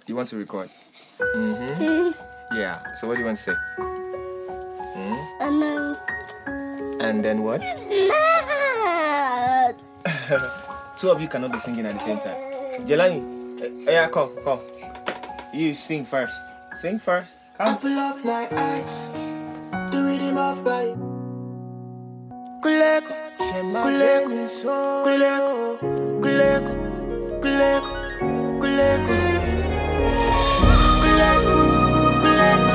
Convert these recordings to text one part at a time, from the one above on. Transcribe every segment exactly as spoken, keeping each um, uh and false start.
You want to record? Mm-hmm. Yeah. So what do you want to say? Mm? And then... And then what? It's not. Two of you cannot be singing at the same time. Jelani, uh, yeah, come, come. You sing first. Sing first. Come. Apple of my eyes, the rhythm of my Kuleko, Kuleko, Kuleko, Kuleko, Kuleko, Kuleko, Kuleko, Kuleko,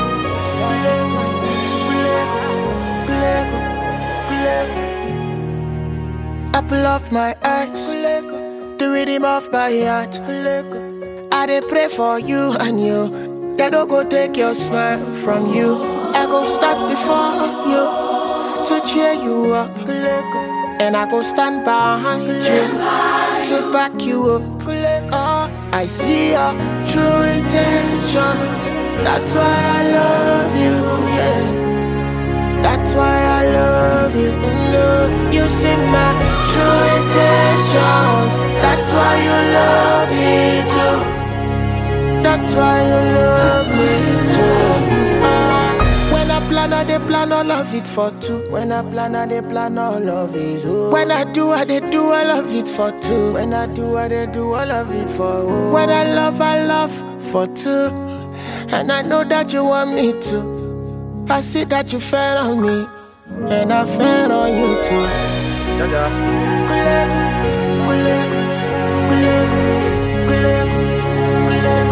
Kuleko, Kuleko, Apple of my eyes, the rhythm of my heart. I dey pray for you and you. They don't go take your smile from you. I go start before you to cheer you up, and I go stand behind you to back you up. Oh, I see your true intentions. That's why I love you, yeah. That's why I love you. You see my true intentions. That's why you love me too. That's why you love me too. Uh, when I plan, I dey plan all of it for two. When I plan, I dey plan all of it. Oh. When I do, I dey do all of it for two. When I do, I dey do all of it for oh. When I love, I love for two. And I know that you want me to. I see that you fell on me, and I fell on you too. Jaja. Kuleko, kuleko, kuleko, kuleko, kuleko.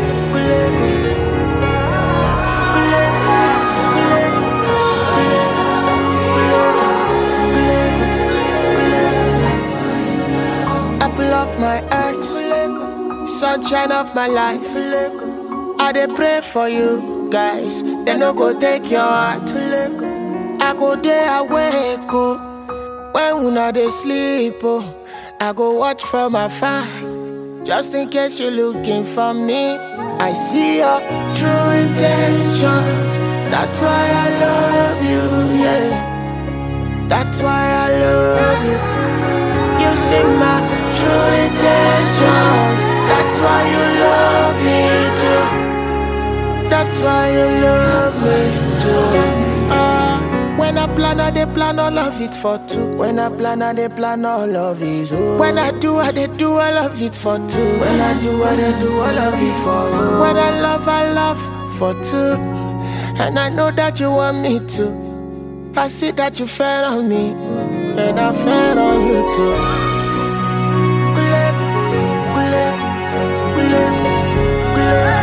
Apple of my eyes, sunshine of my life. I dey pray for you guys. They no go take your heart. I go there awake oh. When una dey sleep oh. I go watch from afar. Just in case you're looking for me, I see your true intentions. That's why I love you, yeah. That's why I love you. You see my true intentions. That's why you love me too. That's why you love me too. Uh, when I plan, I dey plan all of it for two. When I plan, I dey plan all of it. Oh. When I do, I dey do all of it for two. When I do, I dey do all of it for oh. When I love, I love for two. And I know that you want me to. I see that you fell on me, and I fell on you too. Kuleko, kuleko, kuleko, kuleko,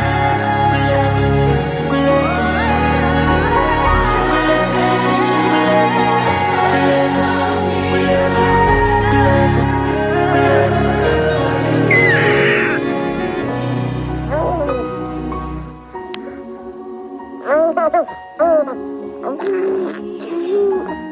kuleko, kuleko, kuleko, kuleko, kuleko, kuleko, kuleko.